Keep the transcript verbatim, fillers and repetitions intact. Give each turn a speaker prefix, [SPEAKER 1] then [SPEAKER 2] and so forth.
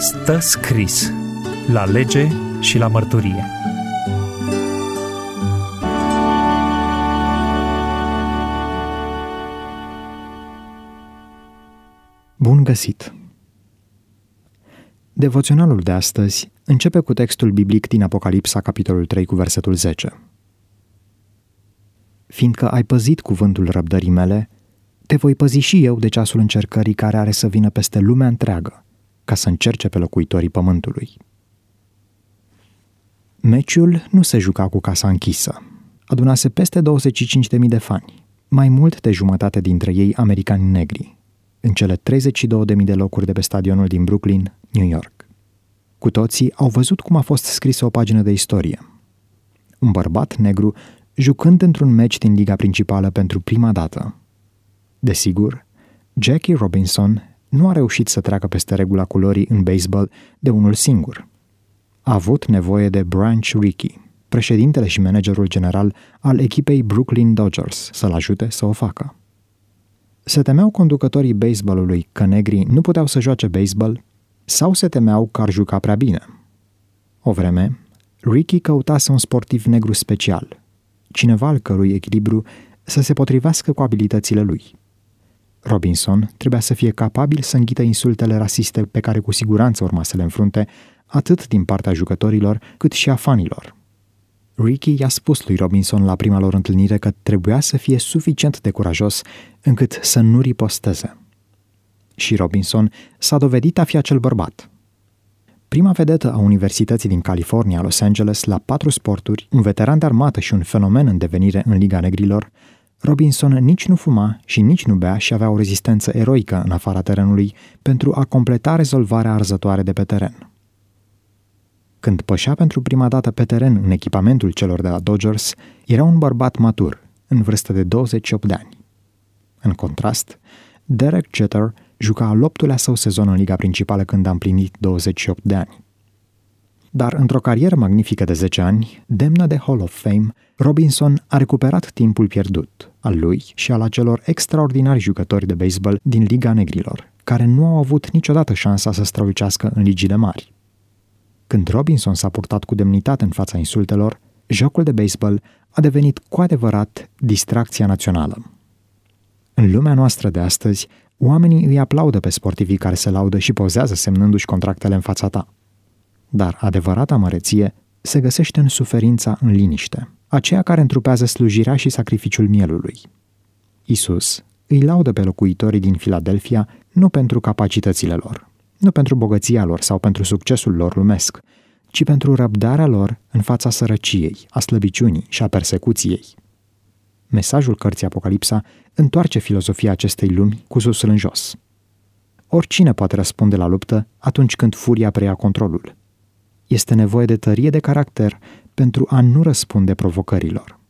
[SPEAKER 1] Stă scris la lege și la mărturie.
[SPEAKER 2] Bun găsit! Devoționalul de astăzi începe cu textul biblic din Apocalipsa, capitolul trei, cu versetul zece. Fiindcă ai păzit cuvântul răbdării mele, te voi păzi și eu de ceasul încercării care are să vină peste lumea întreagă, ca să încerce pe locuitorii pământului. Meciul nu se juca cu casa închisă. Adunase peste douăzeci și cinci de mii de fani, mai mult de jumătate dintre ei americani negri, în cele treizeci și două de mii de locuri de pe stadionul din Brooklyn, New York. Cu toții au văzut cum a fost scrisă o pagină de istorie. Un bărbat negru jucând într-un meci din liga principală pentru prima dată. Desigur, Jackie Robinson nu a reușit să treacă peste regula culorii în baseball de unul singur. A avut nevoie de Branch Rickey, președintele și managerul general al echipei Brooklyn Dodgers, să-l ajute să o facă. Se temeau conducătorii baseballului că negrii nu puteau să joace baseball sau se temeau că ar juca prea bine? O vreme, Rickey căutase un sportiv negru special, cineva al cărui echilibru să se potrivească cu abilitățile lui. Robinson trebuia să fie capabil să înghită insultele rasiste pe care cu siguranță urma să le înfrunte atât din partea jucătorilor cât și a fanilor. Rickey i-a spus lui Robinson la prima lor întâlnire că trebuia să fie suficient de curajos încât să nu riposteze. Și Robinson s-a dovedit a fi acel bărbat. Prima vedetă a Universității din California, Los Angeles, la patru sporturi, un veteran de armată și un fenomen în devenire în Liga Negrilor, Robinson nici nu fuma și nici nu bea și avea o rezistență eroică în afara terenului pentru a completa rezolvarea arzătoare de pe teren. Când pășea pentru prima dată pe teren în echipamentul celor de la Dodgers, era un bărbat matur, în vârstă de douăzeci și opt de ani. În contrast, Derek Jeter juca al optulea său sezon în liga principală când a împlinit douăzeci și opt de ani. Dar într-o carieră magnifică de zece ani, demnă de Hall of Fame, Robinson a recuperat timpul pierdut, al lui și al acelor extraordinari jucători de baseball din Liga Negrilor, care nu au avut niciodată șansa să strălucească în ligile mari. Când Robinson s-a purtat cu demnitate în fața insultelor, jocul de baseball a devenit cu adevărat distracția națională. În lumea noastră de astăzi, oamenii îi aplaudă pe sportivii care se laudă și pozează semnându-și contractele în fața ta. Dar adevărata măreție se găsește în suferința în liniște, aceea care întrupează slujirea și sacrificiul mielului. Isus îi laudă pe locuitorii din Filadelfia nu pentru capacitățile lor, nu pentru bogăția lor sau pentru succesul lor lumesc, ci pentru răbdarea lor în fața sărăciei, a slăbiciunii și a persecuției. Mesajul cărții Apocalipsa întoarce filozofia acestei lumi cu susul în jos. Oricine poate răspunde la luptă atunci când furia preia controlul. Este nevoie de tărie de caracter pentru a nu răspunde provocărilor.